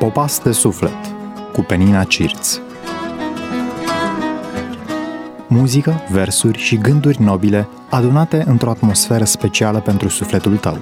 Popas de suflet cu Penina Cirț. Muzică, versuri și gânduri nobile adunate într-o atmosferă specială pentru sufletul tău.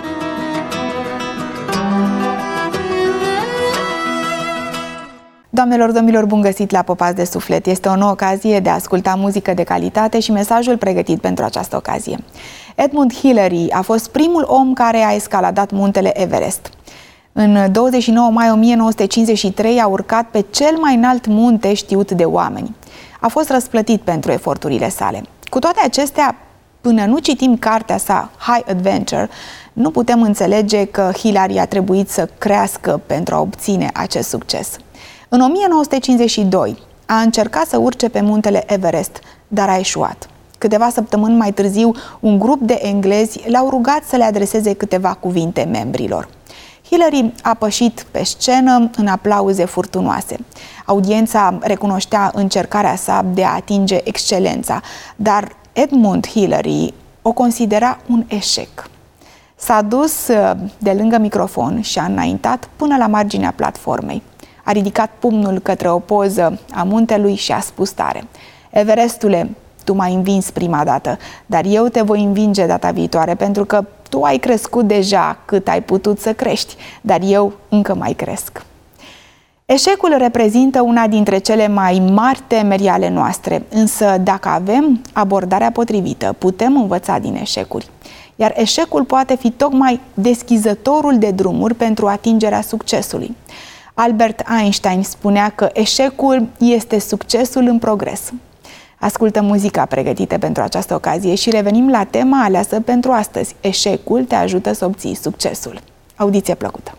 Doamnelor, domnilor, bun găsit la Popas de suflet! Este o nouă ocazie de a asculta muzică de calitate și mesajul pregătit pentru această ocazie. Edmund Hillary a fost primul om care a escaladat muntele Everest. În 29 mai 1953 a urcat pe cel mai înalt munte știut de oameni. A fost răsplătit pentru eforturile sale. Cu toate acestea, până nu citim cartea sa High Adventure, nu putem înțelege că Hillary a trebuit să crească pentru a obține acest succes. În 1952 a încercat să urce pe muntele Everest, dar a eșuat. Câteva săptămâni mai târziu, un grup de englezi l-au rugat să le adreseze câteva cuvinte membrilor. Hillary a pășit pe scenă în aplauze furtunoase. Audiența recunoștea încercarea sa de a atinge excelența, dar Edmund Hillary o considera un eșec. S-a dus de lângă microfon și a înaintat până la marginea platformei. A ridicat pumnul către o poză a muntelui și a spus tare: "Everestule, tu m-ai învins prima dată, dar eu te voi învinge data viitoare, pentru că tu ai crescut deja cât ai putut să crești, dar eu încă mai cresc." Eșecul reprezintă una dintre cele mai mari temeri ale noastre, însă dacă avem abordarea potrivită, putem învăța din eșecuri. Iar eșecul poate fi tocmai deschizătorul de drumuri pentru atingerea succesului. Albert Einstein spunea că eșecul este succesul în progres. Ascultă muzica pregătită pentru această ocazie și revenim la tema aleasă pentru astăzi. Eșecul te ajută să obții succesul. Audiție plăcută!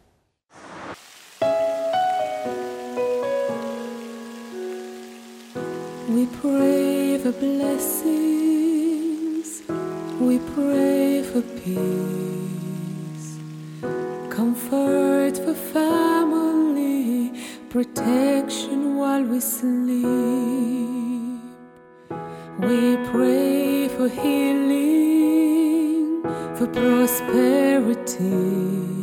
We pray for blessings, we pray for peace, comfort for family, protection while we sleep. We pray for healing, for prosperity.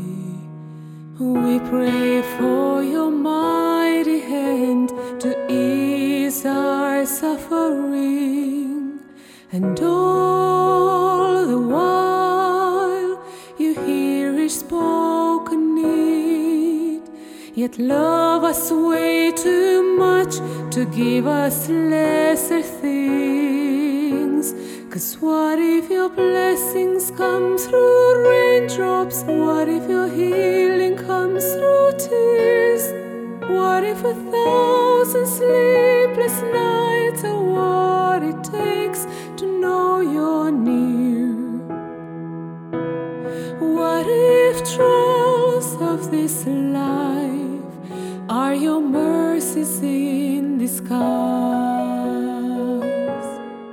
We pray for your mighty hand to ease our suffering, and all the while you hear His spoken need, yet love us way too much to give us lesser things. 'Cause what if your blessings come through raindrops? What if your healing comes through tears? What if 1,000 sleepless nights are what it takes to know you're near? What if trials of this life are your mercies in disguise?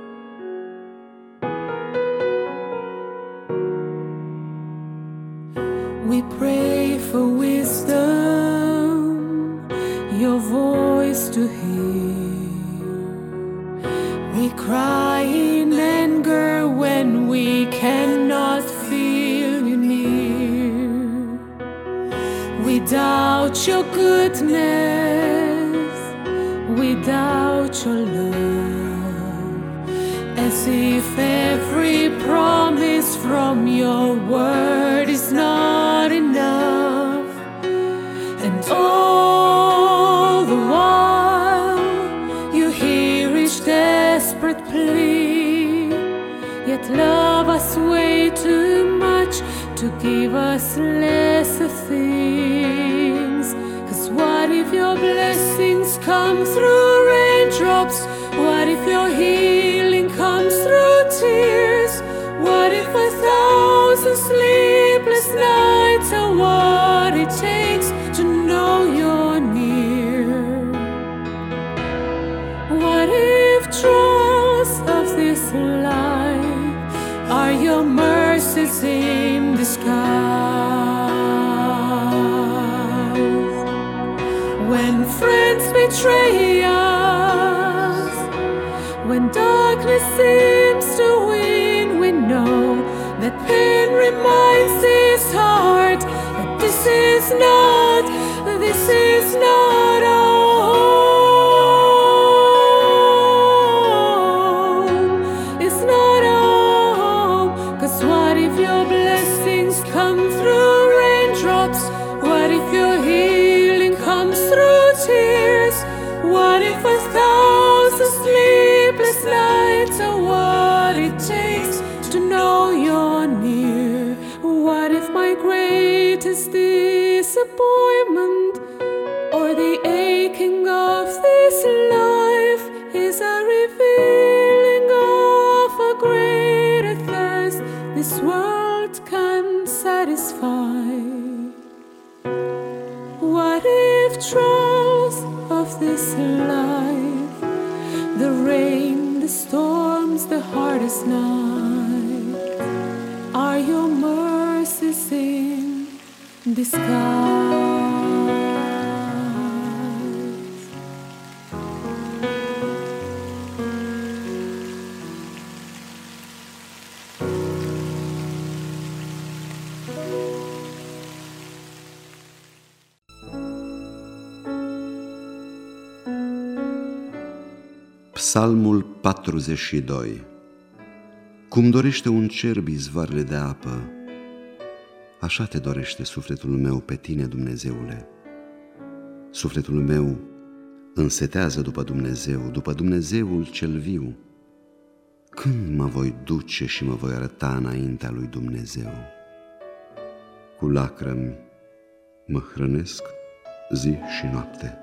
We pray for wisdom, your voice to hear. We cry in anger when we cannot feel you near. We doubt your goodness, we doubt your love, as if every promise from your word is not enough. And all the while you hear each desperate plea, yet love us way too much to give us lesser things. 'Cause what if your blessings come through raindrops? What if your healing comes through tears? What if 1,000 sleepless nights are what it takes to know you're near? What if trials of this life are your mercies in disguise? When friends betray us, when darkness seems to win, we know that pain reminds his heart that this is not my greatest disappointment or the aching of this life is a revealing of a greater thirst this world can satisfy. What if trials of this life, the rain, the storms, the hardest night, are your mercies in disguise? Psalmul 42. Cum dorește un cerb izvoarele de apă, așa te dorește sufletul meu pe tine, Dumnezeule. Sufletul meu însetează după Dumnezeu, după Dumnezeul cel viu. Când mă voi duce și mă voi arăta înaintea lui Dumnezeu? Cu lacrimi mă hrănesc zi și noapte.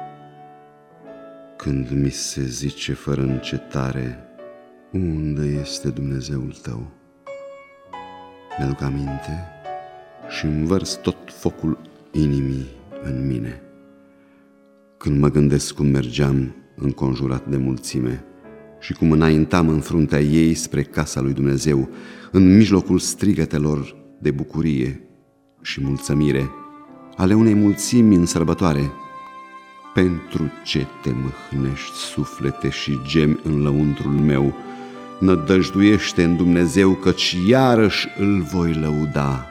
Când mi se zice fără încetare, unde este Dumnezeul tău? Mi-aduc aminte și învărs tot focul inimii în mine. Când mă gândesc cum mergeam înconjurat de mulțime și cum înaintam în fruntea ei spre casa lui Dumnezeu, în mijlocul strigătelor de bucurie și mulțămire ale unei mulțimi în sărbătoare, pentru ce te mâhnești, suflete, și gemi în lăuntrul meu? Nădăjduiește în Dumnezeu, căci iarăși îl voi lăuda.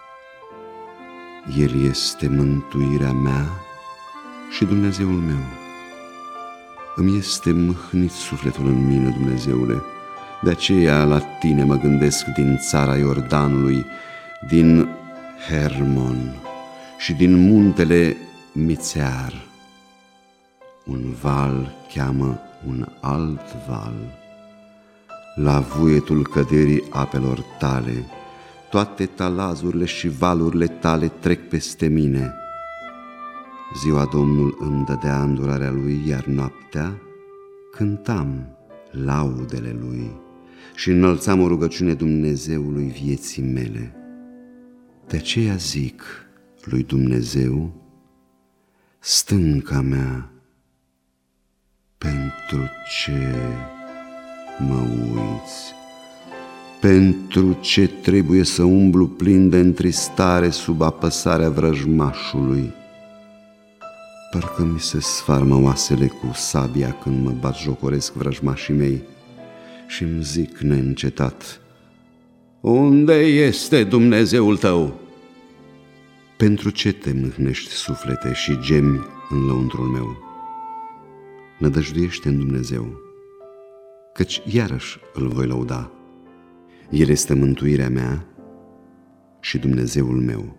El este mântuirea mea și Dumnezeul meu. Îmi este mâhnit sufletul în mine, Dumnezeule. De aceea la tine mă gândesc din țara Iordanului, din Hermon și din muntele Mițear. Un val cheamă un alt val. La vuietul căderii apelor tale, toate talazurile și valurile tale trec peste mine. Ziua Domnul îmi dădea îndurarea lui, iar noaptea cântam laudele lui și înălțam o rugăciune Dumnezeului vieții mele. De aceea zic lui Dumnezeu, stânca mea, pentru ce mă uiți? Pentru ce trebuie să umblu plin de întristare sub apăsarea vrăjmașului? Parcă mi se sfarmă oasele cu sabia când mă batjocoresc vrăjmașii mei și îmi zic neîncetat, unde este Dumnezeul tău? Pentru ce te mâhnești, suflete, și gemi în lăuntrul meu? Nădăjduiește în Dumnezeu, căci iarăși îl voi lăuda. El este mântuirea mea și Dumnezeul meu.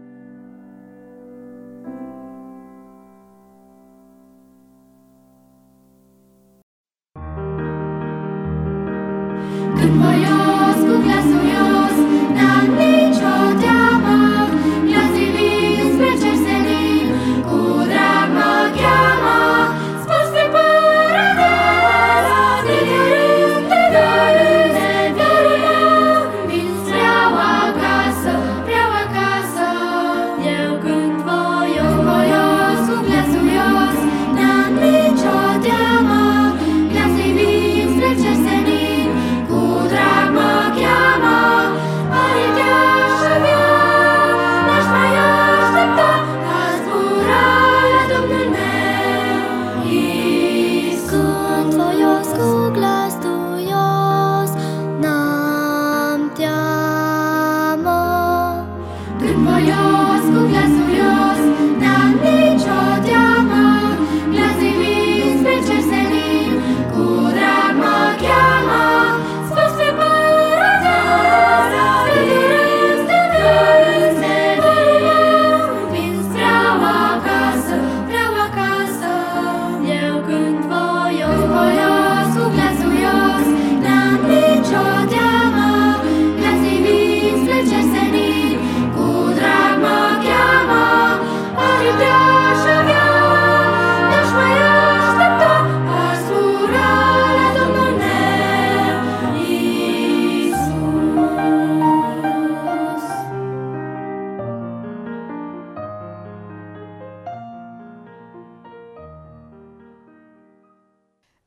Când voios cu glasul ios, n-am nicio teamă, le-am zivit spre cer senin, cu drag mă cheamă, spus de paradis, de rând, de rând, de rând, vin vreau acasă, vreau acasă. Eu când voios cu glasul ios, n-am nicio teamă, le-am zivit spre cer senin, cu drag mă cheamă, aripi aș avea, n-aș mai aștepta, a zbura la Domnul meu, Iisus. Când voios cu glas duios, n-am teamă. Când voios cu glas duios, n-am nicio teamă, le-am zivit spre cer senin, cu drag mă cheamă, spus pe paradis, de râs, de râs, de râs, vin vreau acasă, vreau acasă. Eu când voios cu glas duios, n-am nicio teamă, le-am zivit spre cer senin,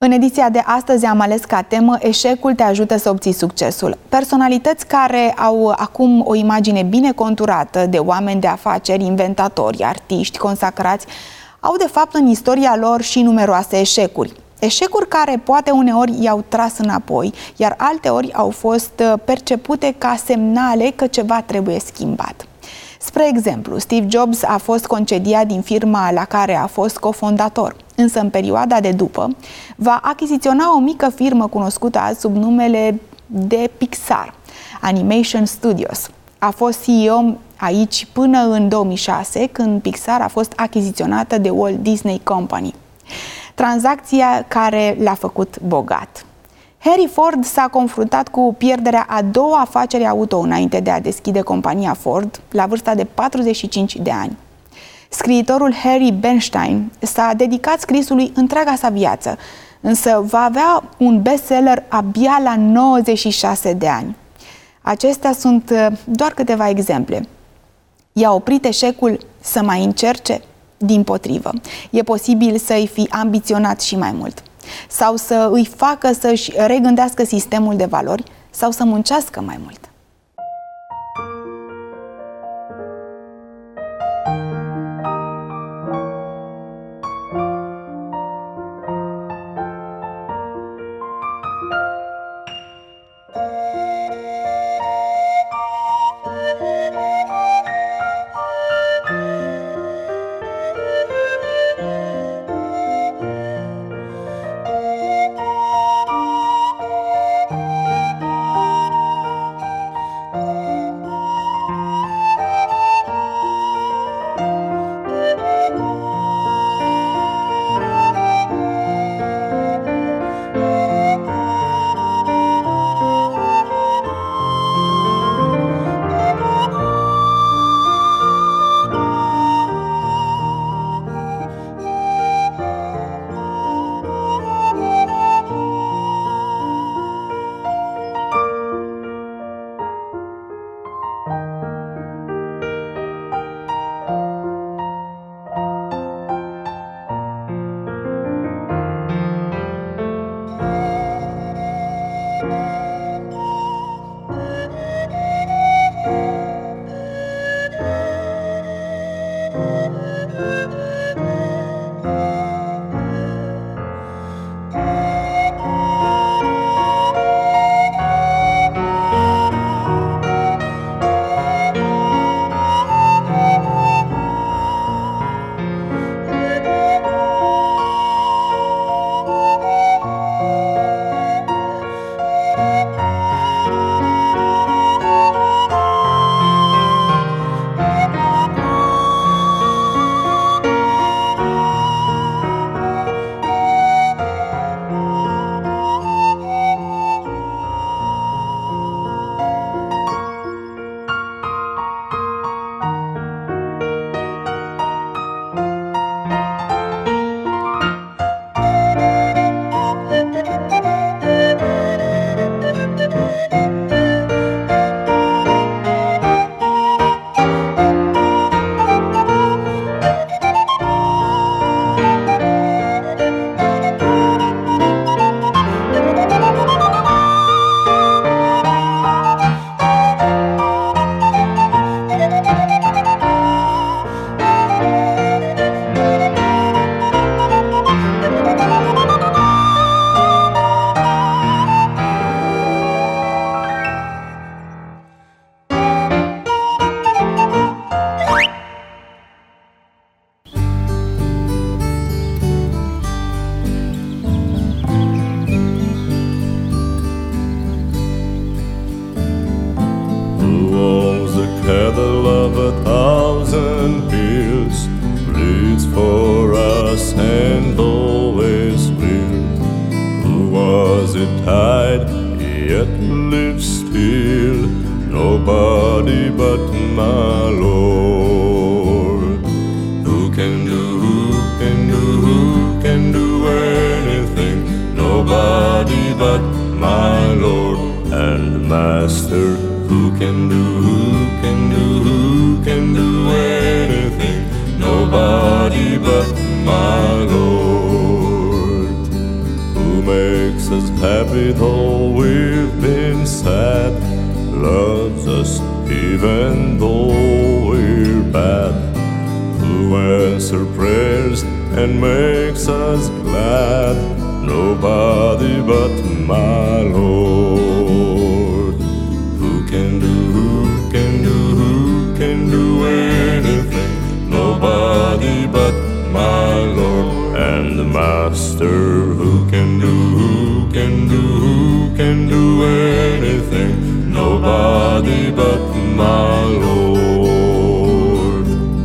În ediția de astăzi am ales ca temă eșecul te ajută să obții succesul. Personalități care au acum o imagine bine conturată de oameni de afaceri, inventatori, artiști, consacrați, au de fapt în istoria lor și numeroase eșecuri. Eșecuri care poate uneori i-au tras înapoi, iar alteori au fost percepute ca semnale că ceva trebuie schimbat. Spre exemplu, Steve Jobs a fost concediat din firma la care a fost cofondator, însă în perioada de după va achiziționa o mică firmă cunoscută azi sub numele de Pixar, Animation Studios. A fost CEO aici până în 2006, când Pixar a fost achiziționată de Walt Disney Company. Tranzacția care l-a făcut bogat. Henry Ford s-a confruntat cu pierderea a două afaceri auto înainte de a deschide compania Ford, la vârsta de 45 de ani. Scriitorul Harry Bernstein s-a dedicat scrisului întreaga sa viață, însă va avea un bestseller abia la 96 de ani. Acestea sunt doar câteva exemple. I-a oprit eșecul să mai încerce? Dimpotrivă, e posibil să-i fi ambiționat și mai mult, sau să îi facă să-și regândească sistemul de valori, sau să muncească mai mult. Nobody but my Lord. Who happy though we've been sad, loves us even though we're bad, who answers prayers and makes us glad, nobody but my Lord. Who can do anything? Nobody but my Lord and the Master. Who can do anything? Nobody but my Lord.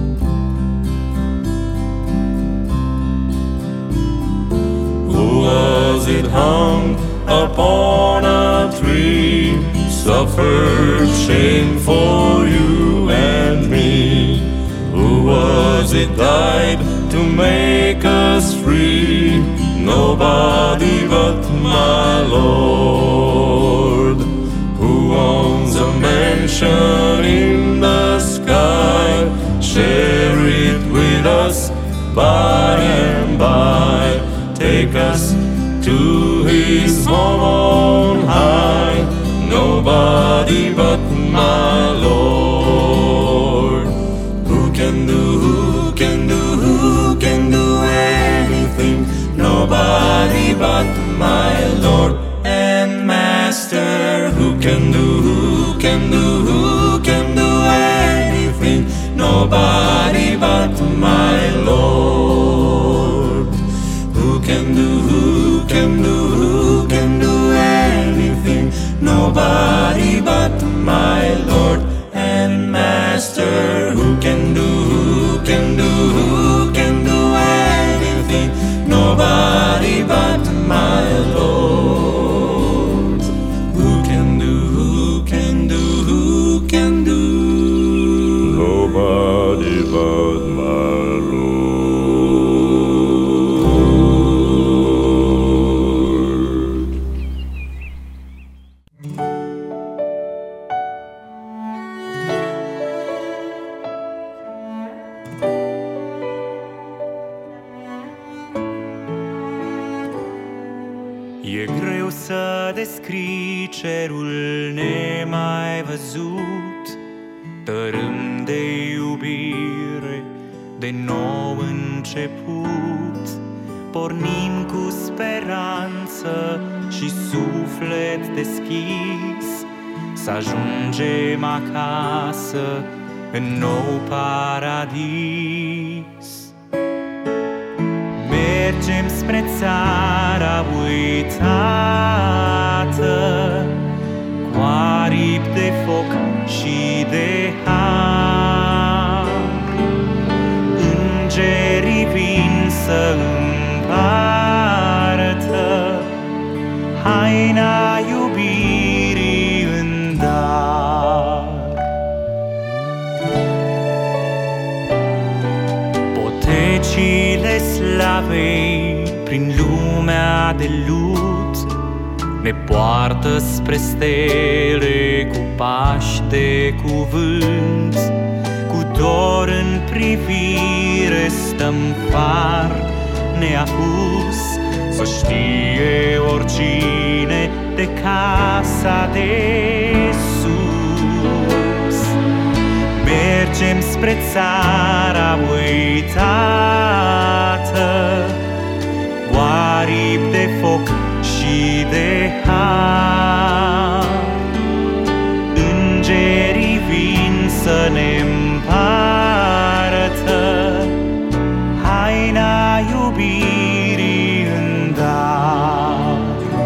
Who was it hung upon a tree, suffered shame for you and me? Who was it died to make us free? Nobody but my Lord. Who owns a mansion in the sky, share it with us by and by, take us to his home on high, nobody but my Lord. Who can do anything? Nobody but my Lord and Master. Who can do anything? Nobody but my Lord. Who can do anything? Nobody but my Lord and Master. Who can do anything? Nobody but my Lord. Who can do nobody but my Lord. E greu să descrii cerul nemai văzut, tărâm de iubire, de nou început. Pornim cu speranță și suflet deschis, să ajungem acasă în nou paradis. Mergem spre țara uitată, cu aripi de foc și de har. Îngerii vin să împartă haina iubirii în dar. Potecile slavei prin lumea de lut ne poartă spre stele cu pași de cuvânt. Cu dor în privire stăm far neapus, să știe oricine de casa de sus. Mergem spre țara uitată, cu aripi de foc și de har. Îngerii vin să ne împartă haina iubirii în dar.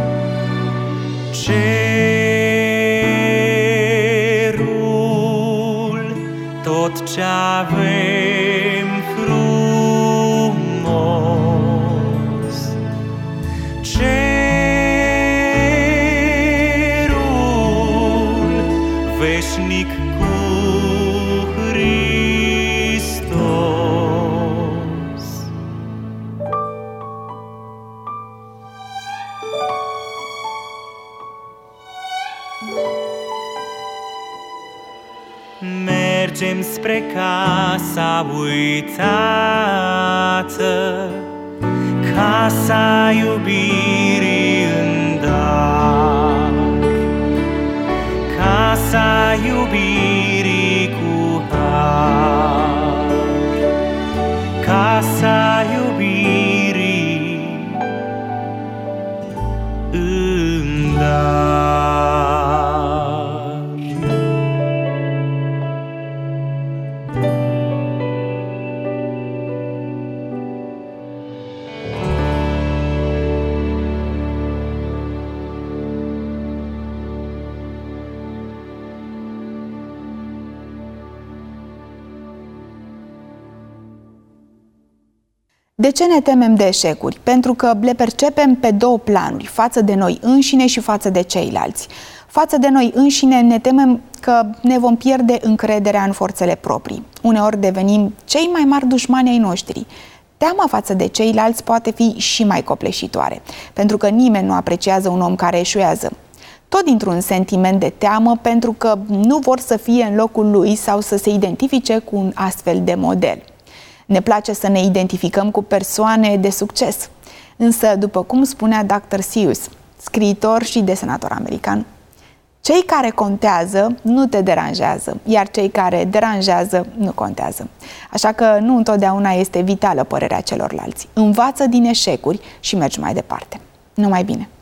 Cerul, tot ce avem frumos, cerul veșnic cu Hristos. Mergem spre casa uitată, casa iubirii în dar. casa iubirii cu har, casa iubirii în dar. De ce ne temem de eșecuri? Pentru că le percepem pe două planuri, față de noi înșine și față de ceilalți. Față de noi înșine ne temem că ne vom pierde încrederea în forțele proprii. Uneori devenim cei mai mari dușmani ai noștri. Teama față de ceilalți poate fi și mai copleșitoare, pentru că nimeni nu apreciază un om care eșuează. Tot dintr-un sentiment de teamă, pentru că nu vor să fie în locul lui sau să se identifice cu un astfel de model. Ne place să ne identificăm cu persoane de succes. Însă, după cum spunea Dr. Seuss, scriitor și desenator american, cei care contează nu te deranjează, iar cei care deranjează nu contează. Așa că nu întotdeauna este vitală părerea celorlalți. Învață din eșecuri și mergi mai departe. Numai bine!